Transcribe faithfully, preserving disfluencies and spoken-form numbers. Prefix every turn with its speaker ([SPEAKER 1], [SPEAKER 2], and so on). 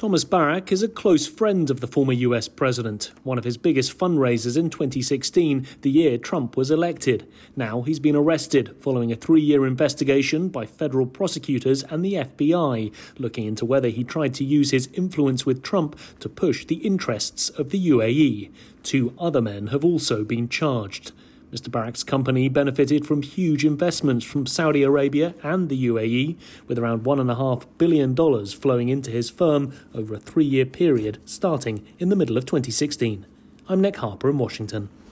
[SPEAKER 1] Thomas Barrack is a close friend of the former U S president, one of his biggest fundraisers in twenty sixteen, the year Trump was elected. Now he's been arrested following a three-year investigation by federal prosecutors and the F B I, looking into whether he tried to use his influence with Trump to push the interests of the U A E. Two other men have also been charged. Mister Barrack's company benefited from huge investments from Saudi Arabia and the U A E, with around one point five billion dollars flowing into his firm over a three-year period starting in the middle of twenty sixteen. I'm Nick Harper in Washington.